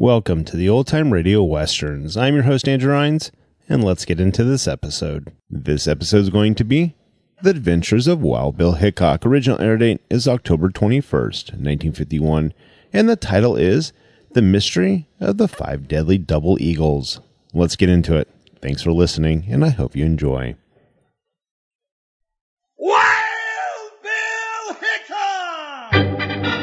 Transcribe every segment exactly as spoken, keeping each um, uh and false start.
Welcome to the Old Time Radio Westerns. I'm your host, Andrew Rines, and let's get into this episode. This episode is going to be The Adventures of Wild Bill Hickok. Original air date is October twenty-first, nineteen fifty-one, and the title is The Mystery of the Five Deadly Double Eagles. Let's get into it. Thanks for listening, and I hope you enjoy. Wild Bill Hickok!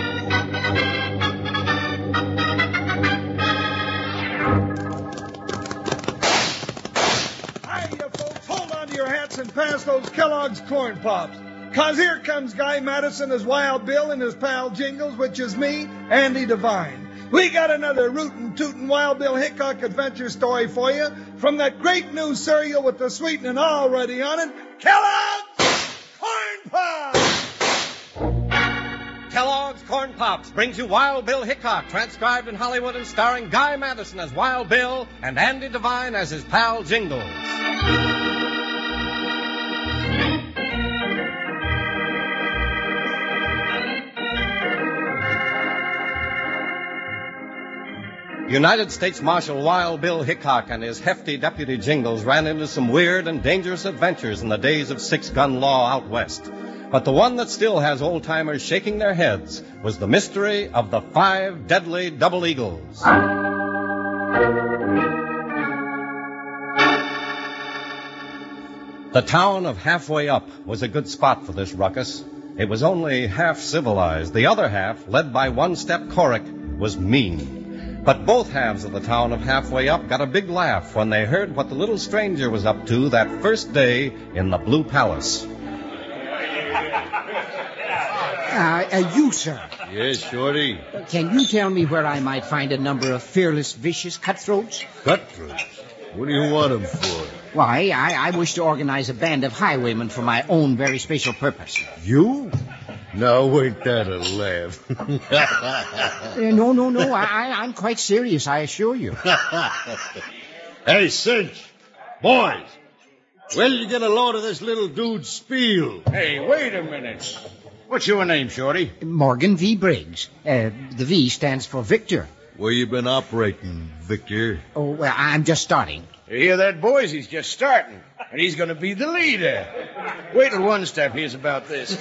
Hi, you folks, hold on to your hats and pass those Kellogg's Corn Pops. Cause here comes Guy Madison as Wild Bill and his pal Jingles, which is me, Andy Devine. We got another rootin' tootin' Wild Bill Hickok adventure story for you from that great new cereal with the sweetening already on it, Kellogg's Corn Pops! Kellogg's Corn Pops brings you Wild Bill Hickok, transcribed in Hollywood and starring Guy Madison as Wild Bill and Andy Devine as his pal Jingles. United States Marshal Wild Bill Hickok and his hefty deputy Jingles ran into some weird and dangerous adventures in the days of six-gun law out west. But the one that still has old-timers shaking their heads was the mystery of the five deadly double eagles. The town of Halfway Up was a good spot for this ruckus. It was only half civilized. The other half, led by One-Step Coric, was mean. But both halves of the town of Halfway Up got a big laugh when they heard what the little stranger was up to that first day in the Blue Palace. Uh, uh, you, sir. Yes, Shorty. Can you tell me where I might find a number of fearless, vicious cutthroats? Cutthroats? What do you want them for? Why, I, I wish to organize a band of highwaymen for my own very special purpose. You? Now, ain't that a laugh? uh, no, no, no. I, I'm quite serious, I assure you. Hey, Cinch. Boys. Where did you get a load of this little dude's spiel? Hey, wait a minute. What's your name, Shorty? Morgan V. Briggs. Uh, the V stands for Victor. Where you been operating, Victor? Oh, well, I'm just starting. You hear that, boys? He's just starting. And he's going to be the leader. Wait till One Step hears about this.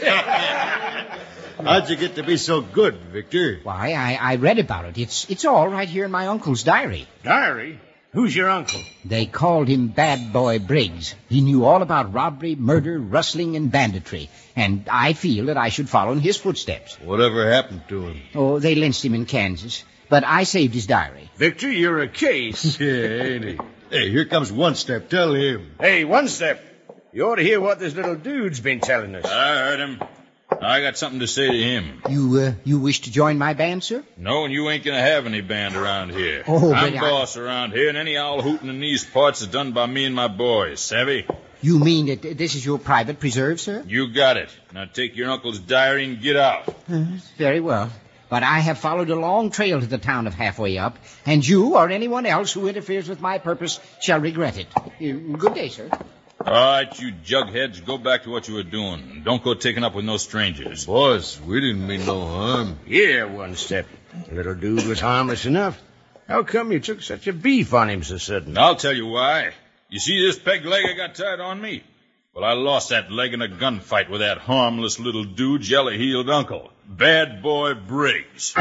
How'd you get to be so good, Victor? Why, I, I read about it. It's it's all right here in my uncle's diary. Diary? Who's your uncle? They called him Bad Boy Briggs. He knew all about robbery, murder, rustling, and banditry. And I feel that I should follow in his footsteps. Whatever happened to him? Oh, they lynched him in Kansas. But I saved his diary. Victor, you're a case. Yeah, ain't he? Hey, here comes One Step. Tell him. Hey, One Step. You ought to hear what this little dude's been telling us. I heard him. I got something to say to him. You, uh, you wish to join my band, sir? No, and you ain't gonna have any band around here. Oh, I'm but boss I... around here, and any owl hooting in these parts is done by me and my boys, savvy? You mean that this is your private preserve, sir? You got it. Now take your uncle's diary and get out. Uh, very well. But I have followed a long trail to the town of Halfway Up, and you or anyone else who interferes with my purpose shall regret it. Uh, good day, sir. All right, you jugheads, go back to what you were doing. Don't go taking up with no strangers. Boss, we didn't mean no harm. Yeah, One Step. The little dude was harmless enough. How come you took such a beef on him so sudden? I'll tell you why. You see this peg leg I got tied on me? Well, I lost that leg in a gunfight with that harmless little dude's yellow-heeled uncle, Bad Boy Briggs.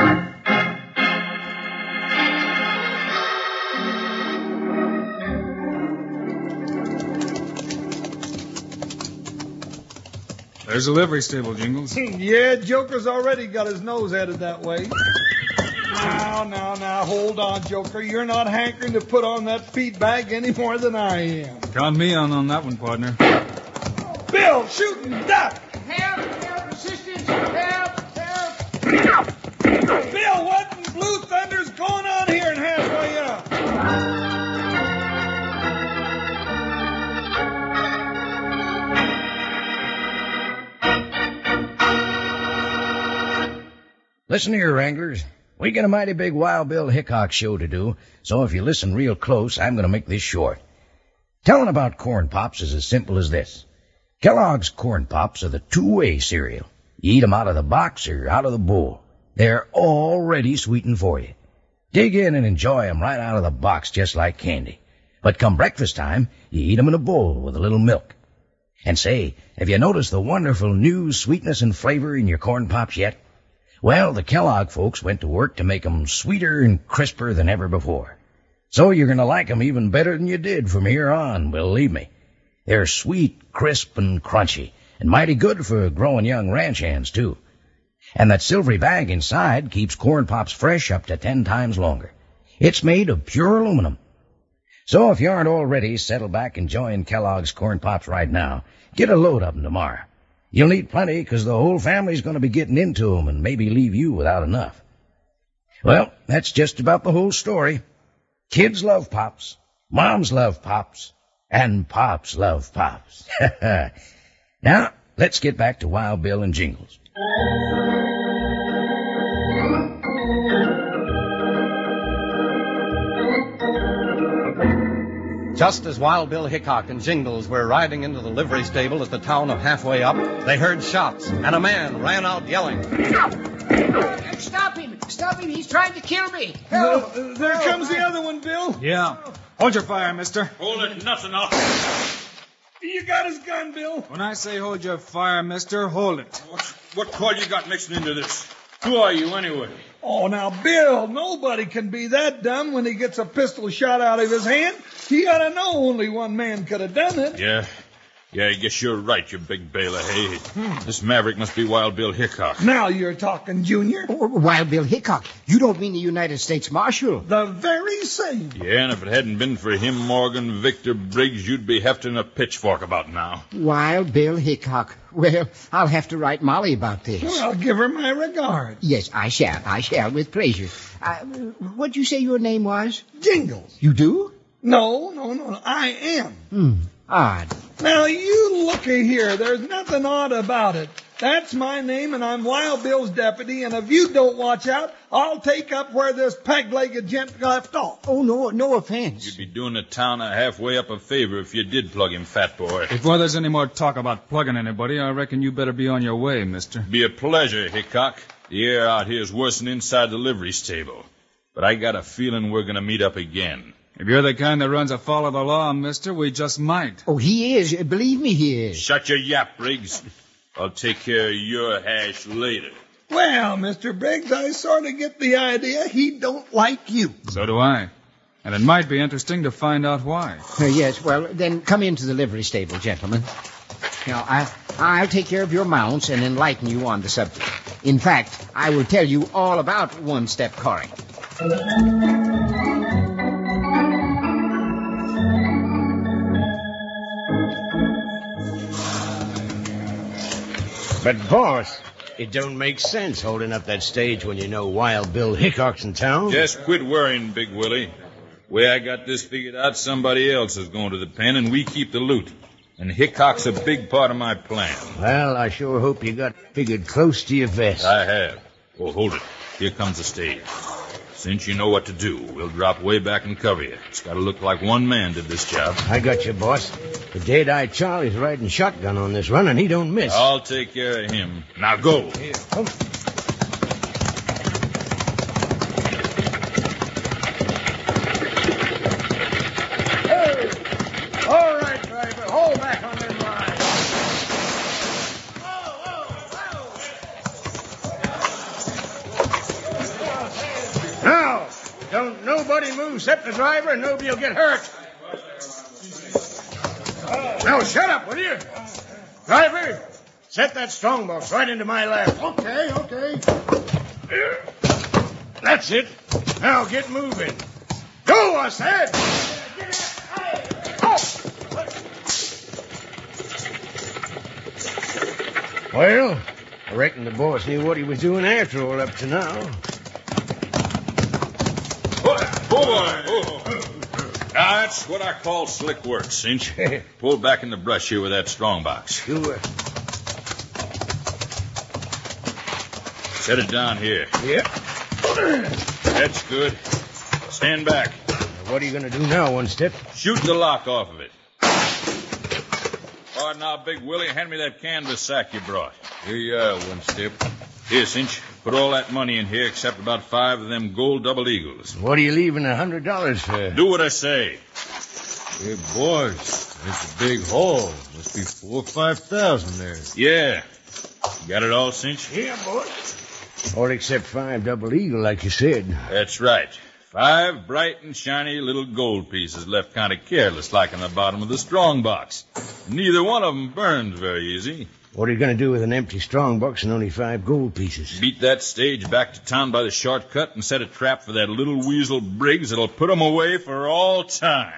There's a livery stable, Jingles. Yeah, Joker's already got his nose headed that way. Now, now, now, hold on, Joker. You're not hankering to put on that feed bag any more than I am. Count me on on that one, partner. Bill, shooting duck! Help! Help! Assistance! Help! Help! Bill, what in blue thunder's going on here in Halfway Up? Listen here, Wranglers. We got a mighty big Wild Bill Hickok show to do, so if you listen real close, I'm going to make this short. Telling about Corn Pops is as simple as this. Kellogg's Corn Pops are the two-way cereal. You eat 'em out of the box or out of the bowl. They're already sweetened for you. Dig in and enjoy 'em right out of the box just like candy. But come breakfast time, you eat 'em in a bowl with a little milk. And say, have you noticed the wonderful new sweetness and flavor in your Corn Pops yet? Well, the Kellogg folks went to work to make 'em sweeter and crisper than ever before. So you're going to like 'em even better than you did from here on, believe me. They're sweet, crisp, and crunchy, and mighty good for growing young ranch hands, too. And that silvery bag inside keeps Corn Pops fresh up to ten times longer. It's made of pure aluminum. So if you aren't already settled back enjoying Kellogg's Corn Pops right now, get a load of 'em tomorrow. You'll need plenty, 'cause the whole family's going to be getting into 'em and maybe leave you without enough. Well, that's just about the whole story. Kids love Pops, moms love Pops, and Pops love Pops. Now, let's get back to Wild Bill and Jingles. Just as Wild Bill Hickok and Jingles were riding into the livery stable at the town of Halfway Up, they heard shots, and a man ran out yelling. Stop him! Stop him! He's trying to kill me! Uh, there comes the other one, Bill. Yeah. Hold your fire, mister. Hold it, nothing up. You got his gun, Bill. When I say hold your fire, mister, hold it. What, what call you got mixing into this? Who are you, anyway? Oh, now, Bill, nobody can be that dumb when he gets a pistol shot out of his hand. He ought to know only one man could have done it. Yeah. Yeah, I guess you're right, you big bale of hay. Hmm. This maverick must be Wild Bill Hickok. Now you're talking, Junior. Oh, Wild Bill Hickok. You don't mean the United States Marshal? The very same. Yeah, and if it hadn't been for him, Morgan Victor Briggs, you'd be hefting a pitchfork about now. Wild Bill Hickok. Well, I'll have to write Molly about this. Well, I'll give her my regard. Yes, I shall. I shall, with pleasure. Uh, what'd you say your name was? Jingles. You do? No, no, no, I am. Hmm, odd. Now, you looky here. There's nothing odd about it. That's my name, and I'm Wild Bill's deputy, and if you don't watch out, I'll take up where this peg-legged gent left off. Oh, no, no offense. You'd be doing the town a halfway up a favor if you did plug him, fat boy. Before there's any more talk about plugging anybody, I reckon you better be on your way, mister. Be a pleasure, Hickok. The air out here is worse than inside the livery stable. But I got a feeling we're going to meet up again. If you're the kind that runs afoul of the law, mister, we just might. Oh, he is. Believe me, he is. Shut your yap, Briggs. I'll take care of your hash later. Well, Mister Briggs, I sort of get the idea he don't like you. So do I. And it might be interesting to find out why. Uh, yes, well, then come into the livery stable, gentlemen. Now, I, I'll take care of your mounts and enlighten you on the subject. In fact, I will tell you all about one-step coring. But, boss, it don't make sense holding up that stage when you know Wild Bill Hickok's in town. Just quit worrying, Big Willie. Way I got this figured out, somebody else is going to the pen, and we keep the loot. And Hickok's a big part of my plan. Well, I sure hope you got figured close to your vest. I have. Oh, hold it. Here comes the stage. Since you know what to do, we'll drop way back and cover you. It's got to look like one man did this job. I got you, boss. The dead-eyed Charlie's riding shotgun on this run, and he don't miss. I'll take care of him. Now go. Here, come. Hey! All right, driver. Hold back on them lines. Now, don't nobody move except the driver, and nobody will get hurt. Now, shut up, will you? Driver, set that strongbox right into my lap. Okay, okay. That's it. Now get moving. Go, I said. Well, I reckon the boss knew what he was doing after all up to now. Oh, boy. Oh. Now, that's what I call slick work, Cinch. Pull back in the brush here with that strongbox. Sure. Set it down here. Yep. That's good. Stand back. Now, what are you going to do now, One Step? Shoot the lock off of it. All right, now, Big Willie, hand me that canvas sack you brought. Here you are, One Step. Here, Cinch, put all that money in here except about five of them gold double eagles. What are you leaving a hundred dollars for? Do what I say. Hey, boys, it's a big haul. Must be four or five thousand there. Yeah. Got it all, Cinch? Yeah, boys. All except five double eagle, like you said. That's right. Five bright and shiny little gold pieces left kind of careless like in the bottom of the strong box. Neither one of them burns very easy. What are you going to do with an empty strong box and only five gold pieces? Beat that stage back to town by the shortcut and set a trap for that little weasel Briggs that'll put 'em away for all time.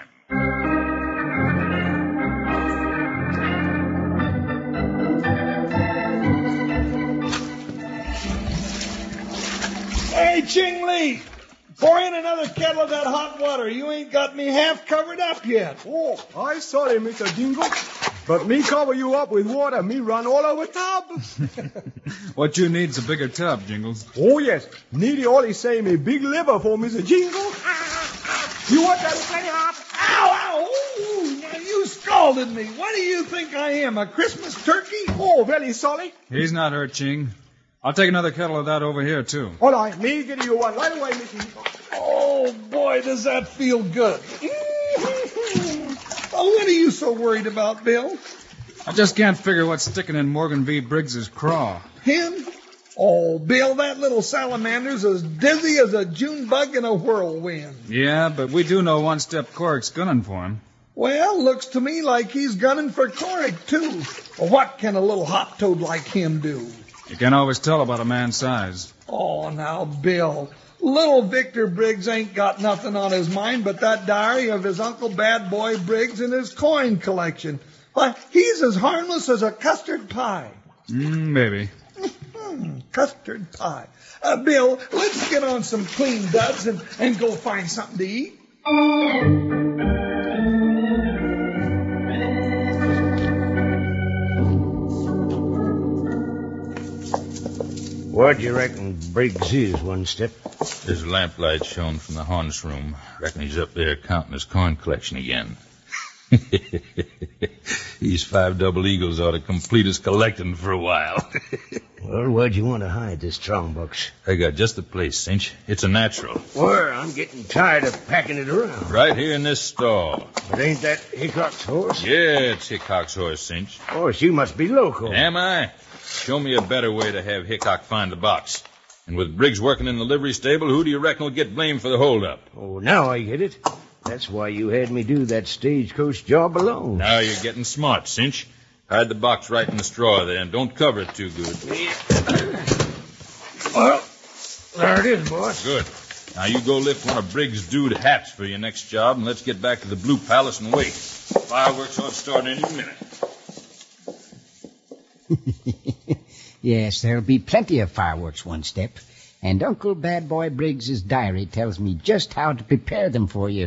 Hey, Ching Lee, pour in another kettle of that hot water. You ain't got me half covered up yet. Oh, I sorry, Mister Jingle. But me cover you up with water. Me run all over tub. What you need's a bigger tub, Jingles. Oh, yes. Needy only say me big liver for Mister Jingle. You want that plenty hot? Ow, ow. Ooh, now you scalded me. What do you think I am, a Christmas turkey? Oh, very sorry. He's not hurt, Ching. I'll take another kettle of that over here, too. All right, me give you one right away, Mister Oh, boy, does that feel good. Oh, what are you so worried about, Bill? I just can't figure what's sticking in Morgan V. Briggs's craw. Him? Oh, Bill, that little salamander's as dizzy as a June bug in a whirlwind. Yeah, but we do know one-step Corrick's gunning for him. Well, looks to me like he's gunning for Corrick, too. Well, what can a little hot toad like him do? You can't always tell about a man's size. Oh, now, Bill, little Victor Briggs ain't got nothing on his mind but that diary of his Uncle Bad Boy Briggs and his coin collection. Why, he's as harmless as a custard pie. Mm, maybe. Custard pie. Uh, Bill, let's get on some clean duds and, and go find something to eat. What do you reckon Briggs is, one step? There's a lamplight shown from the harness room. Reckon he's up there counting his coin collection again. These five double eagles ought to complete his collecting for a while. Well, where'd you want to hide this strong box? I got just the place, Cinch. It's a natural. Where? I'm getting tired of packing it around. Right here in this stall. But ain't that Hickok's horse? Yeah, it's Hickok's horse, Cinch. Horse, you must be local. Am I? Show me a better way to have Hickok find the box. And with Briggs working in the livery stable, who do you reckon will get blamed for the holdup? Oh, now I get it. That's why you had me do that stagecoach job alone. Now you're getting smart, Cinch. Hide the box right in the straw there, and don't cover it too good. Well, there it is, boss. Good. Now you go lift one of Briggs' dude hats for your next job, and let's get back to the Blue Palace and wait. Fireworks ought to start any minute. Yes, there'll be plenty of fireworks, one step. And Uncle Bad Boy Briggs's diary tells me just how to prepare them for you.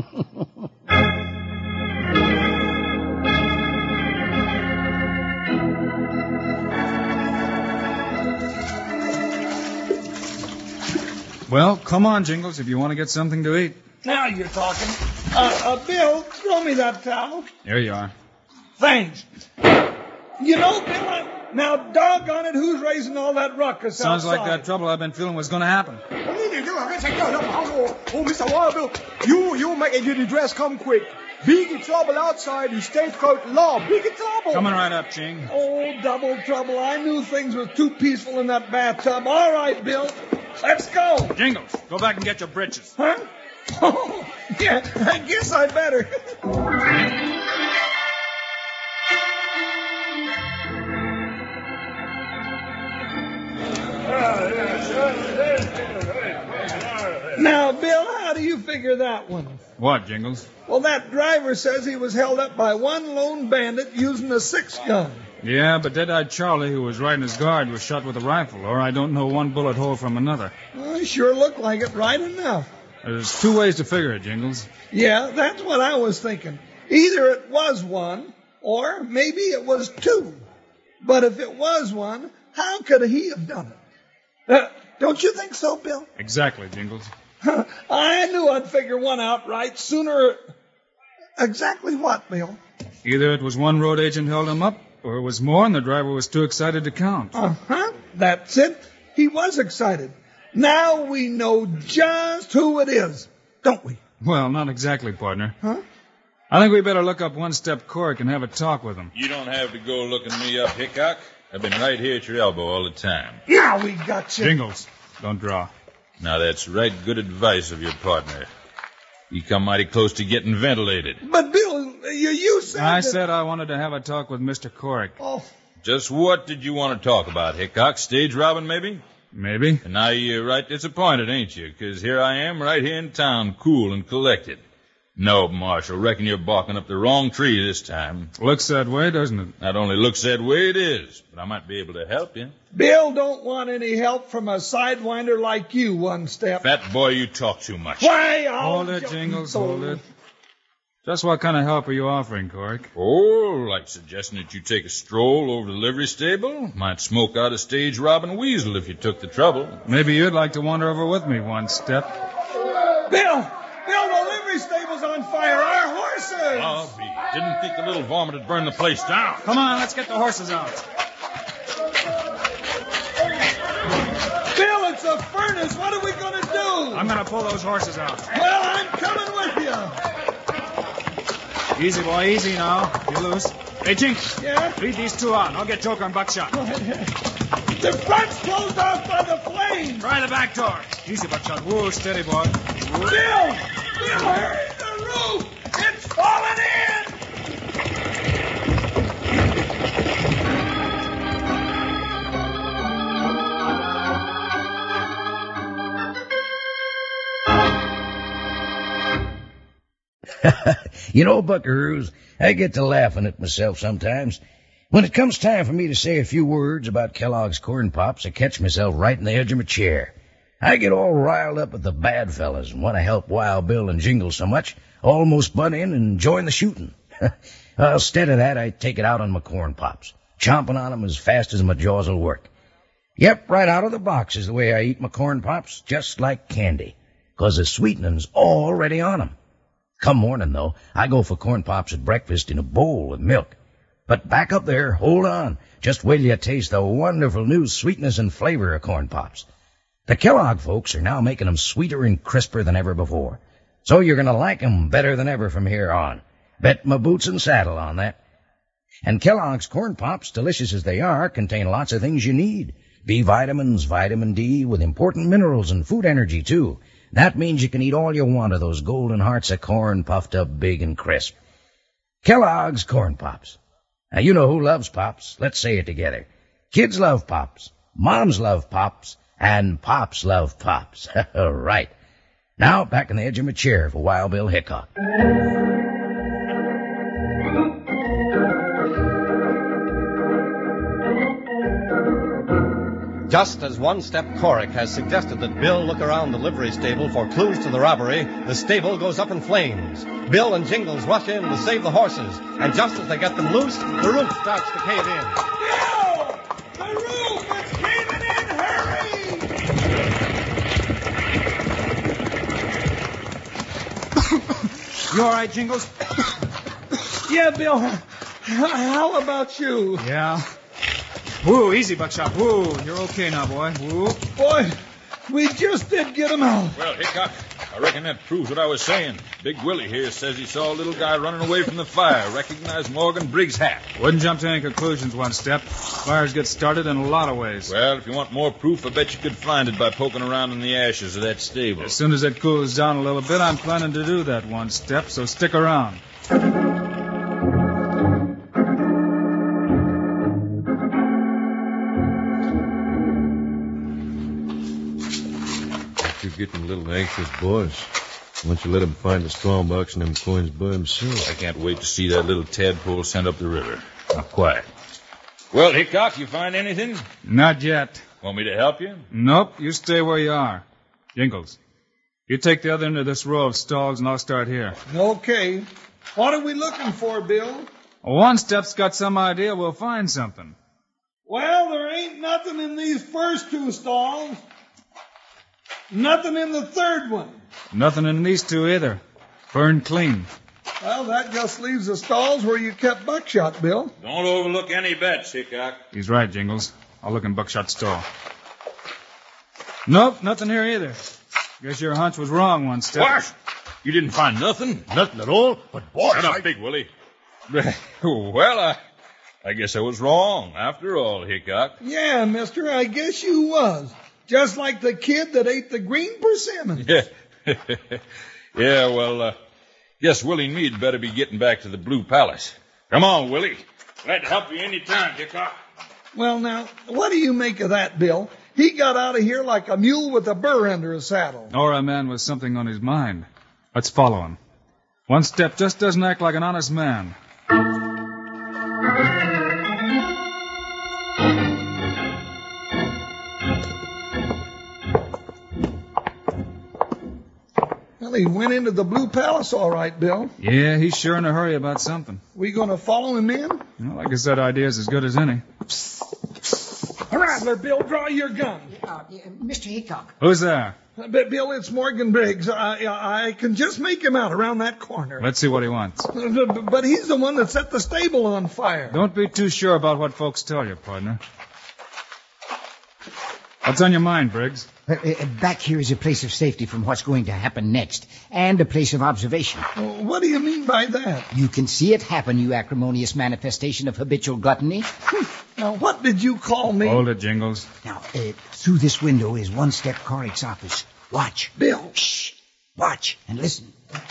Well, come on, Jingles, if you want to get something to eat. Now you're talking. Uh, uh, Bill, throw me that towel. Here you are. Thanks. You know, Bill, I... Now, doggone it, who's raising all that ruckus Sounds outside? like that trouble I've been feeling was going to happen. Oh, Mister Wild Bill, you, you make a duty dress come quick. Big trouble outside the stagecoach law. Big trouble. Coming right up, Ching. Oh, double trouble. I knew things were too peaceful in that bathtub. All right, Bill. Let's go. Jingles, go back and get your britches. Huh? Oh, yeah, I guess I better. Now, Bill, how do you figure that one? What, Jingles? Well, that driver says he was held up by one lone bandit using a six-gun. Yeah, but Dead-Eyed Charlie, who was riding his guard, was shot with a rifle, or I don't know one bullet hole from another. Well, it sure looked like it right enough. There's two ways to figure it, Jingles. Yeah, that's what I was thinking. Either it was one, or maybe it was two. But if it was one, how could he have done it? Uh, don't you think so, Bill? Exactly, Jingles. I knew I'd figure one out right sooner. Exactly what, Bill? Either it was one road agent held him up, or it was more and the driver was too excited to count. Uh-huh. That's it. he was excited. Now we know just who it is, don't we? Well, not exactly, partner. Huh? I think we better look up One-Step Cork and have a talk with him. You don't have to go looking me up, Hickok. I've been right here at your elbow all the time. Now we got you. Jingles, don't draw. Now, that's right good advice of your partner. You come mighty close to getting ventilated. But, Bill, you, you said I that... said I wanted to have a talk with Mister Cork. Oh. Just what did you want to talk about, Hickok? Stage robbing, maybe? Maybe. And now you're right disappointed, ain't you? Because here I am right here in town, cool and collected. No, Marshal, reckon you're barking up the wrong tree this time. Looks that way, doesn't it? Not only looks that way, it is. But I might be able to help you. Bill don't want any help from a sidewinder like you, One Step. Fat boy, you talk too much. Why, I'll Hold it, Jingles, hold it. Just what kind of help are you offering, Cork? Oh, like suggesting that you take a stroll over to the livery stable? Might smoke out a stage robbing weasel if you took the trouble. Maybe you'd like to wander over with me, One Step. Bill! Bill, the livery stable's on fire. Our horses! I'll be. Didn't think the little varmint would burn the place down. Come on, let's get the horses out. Bill, it's a furnace. What are we going to do? I'm going to pull those horses out. Well, I'm coming with you. Easy, boy, easy now. You're loose. Hey, Jink. Yeah? Lead these two out. I'll get Joker and Buckshot. The front's closed off by the flames. Try the back door. Easy, Buckshot. Whoa, steady, boy. Whoa. Bill! Bill, hurry! The roof! It's falling in! You know, buckaroos, I get to laughing at myself sometimes. When it comes time for me to say a few words about Kellogg's Corn Pops, I catch myself right in the edge of my chair. I get all riled up at the bad fellas and want to help Wild Bill and Jingles so much, almost butt in and join the shooting. Well, instead of that, I take it out on my Corn Pops, chomping on them as fast as my jaws will work. Yep, right out of the box is the way I eat my Corn Pops, just like candy, 'cause the sweetening's already on 'em. Come morning, though, I go for Corn Pops at breakfast in a bowl with milk. But back up there, hold on. Just wait till you taste the wonderful new sweetness and flavor of Corn Pops. The Kellogg folks are now making 'em sweeter and crisper than ever before. So you're going to like 'em better than ever from here on. Bet my boots and saddle on that. And Kellogg's Corn Pops, delicious as they are, contain lots of things you need. B vitamins, vitamin D, with important minerals and food energy, too. That means you can eat all you want of those golden hearts of corn puffed up big and crisp. Kellogg's Corn Pops. Now, you know who loves Pops. Let's say it together. Kids love Pops. Moms love Pops. And Pops love Pops. Right. Now, back on the edge of my chair for Wild Bill Hickok. Just as One-Step Cork has suggested that Bill look around the livery stable for clues to the robbery, the stable goes up in flames. Bill and Jingles rush in to save the horses, and just as they get them loose, the roof starts to cave in. Bill! The roof! It's caving in! Hurry! You all right, Jingles? Yeah, Bill. How about you? Yeah. Whoa, easy, Buckshot. Whoa, you're okay now, boy. Whoa. Boy, we just did get him out. Well, Hickok, I reckon that proves what I was saying. Big Willie here says he saw a little guy running away from the fire. Recognized Morgan Briggs' hat. Wouldn't jump to any conclusions, One Step. Fires get started in a lot of ways. Well, if you want more proof, I bet you could find it by poking around in the ashes of that stable. As soon as it cools down a little bit, I'm planning to do that, One Step, so stick around. You're getting a little anxious, boys. Why don't you let him find the strong box and them coins by himself? I can't wait to see that little tadpole sent up the river. Now, quiet. Well, Hickok, you find anything? Not yet. Want me to help you? Nope, you stay where you are. Jingles, you take the other end of this row of stalls and I'll start here. Okay. What are we looking for, Bill? One Step's got some idea we'll find something. Well, there ain't nothing in these first two stalls. Nothing in the third one. Nothing in these two either. Burned clean. Well, that just leaves the stalls where you kept Buckshot, Bill. Don't overlook any bets, Hickok. He's right, Jingles. I'll look in Buckshot's stall. Nope, nothing here either. Guess your hunch was wrong one step. What? You didn't find nothing? Nothing at all. But, boss, Shut up, I... Big Willie. Well, I, I guess I was wrong after all, Hickok. Yeah, mister, I guess you was. Just like the kid that ate the green persimmons. Yeah, yeah well, uh, guess Willie and me'd better be getting back to the Blue Palace. Come on, Willie. Glad to help you any time, Hickok. Well, now, what do you make of that, Bill? He got out of here like a mule with a burr under his saddle. Or a man with something on his mind. Let's follow him. One Step just doesn't act like an honest man. Well, he went into the Blue Palace all right, Bill. Yeah, he's sure in a hurry about something. We going to follow him in? Well, like I said, idea's as good as any. Rattler, Bill, draw your gun. Uh, Mister Hickok. Who's there? Uh, but Bill, it's Morgan Briggs. I, I can just make him out around that corner. Let's see what he wants. Uh, But he's the one that set the stable on fire. Don't be too sure about what folks tell you, partner. What's on your mind, Briggs? Uh, uh, back here is a place of safety from what's going to happen next, and a place of observation. Uh, What do you mean by that? You can see it happen, you acrimonious manifestation of habitual gluttony. Now, what did you call me? Hold it, Jingles. Now, uh, through this window is One Step Corrick's office. Watch. Bill. Shh. Watch and listen.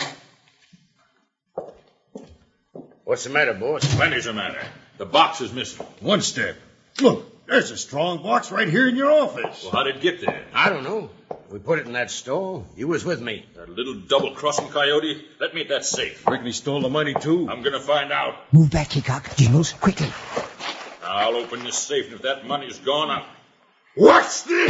What's the matter, boss? Plenty's the matter. The box is missing. One Step. Look, there's a strong box right here in your office. Well, how did it get there? I don't know. We put it in that store. You was with me. That little double-crossing coyote? Let me at that safe. Reckon he stole the money, too. I'm going to find out. Move back, Hickok. Jingles, quickly. I'll open this safe, and if that money's gone, I'll... What's this?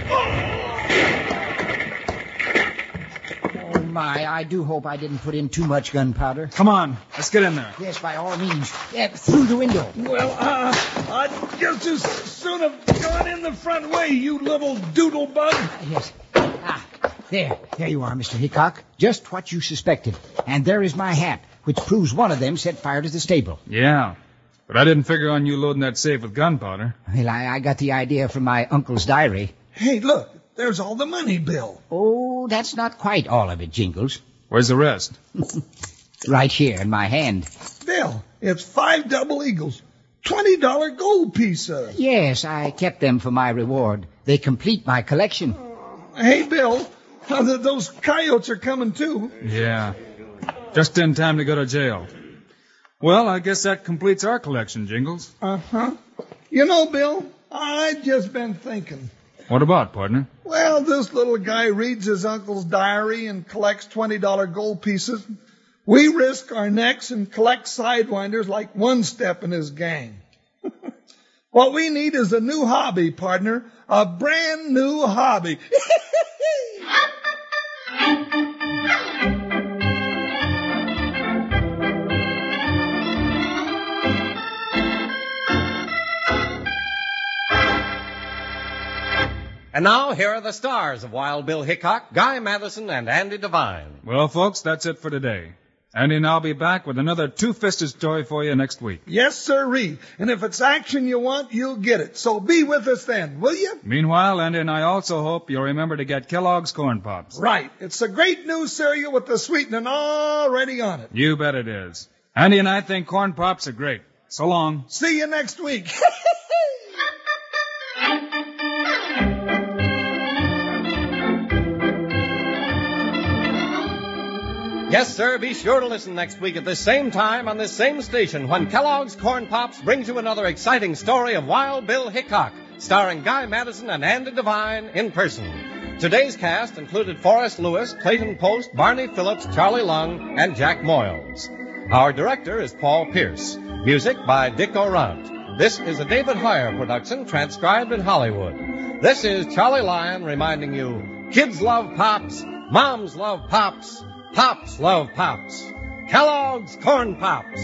Oh, my. I do hope I didn't put in too much gunpowder. Come on, let's get in there. Yes, by all means. Yeah, through the window. Well, uh, I'd just as soon have gone in the front way, you little doodle bug. Yes. Ah, there. There you are, Mister Hickok. Just what you suspected. And there is my hat, which proves one of them set fire to the stable. Yeah, but I didn't figure on you loading that safe with gunpowder. Well, I, I got the idea from my uncle's diary. Hey, look, there's all the money, Bill. Oh, that's not quite all of it, Jingles. Where's the rest? Right here in my hand. Bill, it's five double eagles, twenty dollar gold pieces. Yes, I kept them for my reward. They complete my collection. Hey, Bill, uh, th- those coyotes are coming too. Yeah, just in time to go to jail. Well, I guess that completes our collection, Jingles. Uh-huh. You know, Bill, I've just been thinking. What about, partner? Well, this little guy reads his uncle's diary and collects twenty dollar gold pieces. We risk our necks and collect sidewinders like One Step in his gang. What we need is a new hobby, partner. A brand new hobby. And now, here are the stars of Wild Bill Hickok, Guy Madison, and Andy Devine. Well, folks, that's it for today. Andy and I'll be back with another two-fisted story for you next week. Yes, sirree. And if it's action you want, you'll get it. So be with us then, will you? Meanwhile, Andy and I also hope you'll remember to get Kellogg's Corn Pops. Right. It's a great new cereal with the sweetening already on it. You bet it is. Andy and I think Corn Pops are great. So long. See you next week. Yes, sir, be sure to listen next week at this same time on this same station when Kellogg's Corn Pops brings you another exciting story of Wild Bill Hickok, starring Guy Madison and Andy Devine in person. Today's cast included Forrest Lewis, Clayton Post, Barney Phillips, Charlie Lung, and Jack Moyles. Our director is Paul Pierce. Music by Dick Orant. This is a David Hoyer production transcribed in Hollywood. This is Charlie Lyon reminding you, kids love Pops, moms love Pops, Pops love Pops. Kellogg's Corn Pops.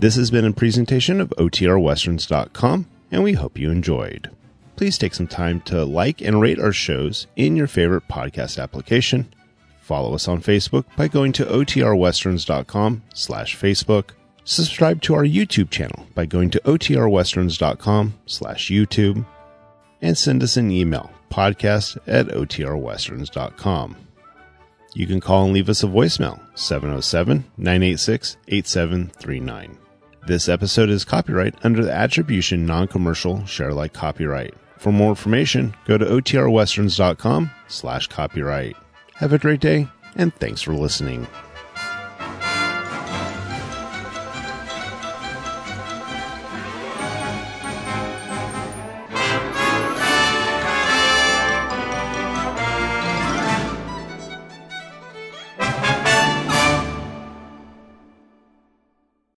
This has been a presentation of O T R westerns dot com, and we hope you enjoyed. Please take some time to like and rate our shows in your favorite podcast application. Follow us on Facebook by going to O T R westerns dot com slash Facebook. Subscribe to our YouTube channel by going to O T R westerns dot com slash YouTube. And send us an email, podcast at O T R westerns dot com. You can call and leave us a voicemail, seven oh seven, nine eight six, eight seven three nine. This episode is copyright under the Attribution Non-Commercial Share Alike copyright. For more information, go to O T R westerns dot com slash copyright. Have a great day, and thanks for listening.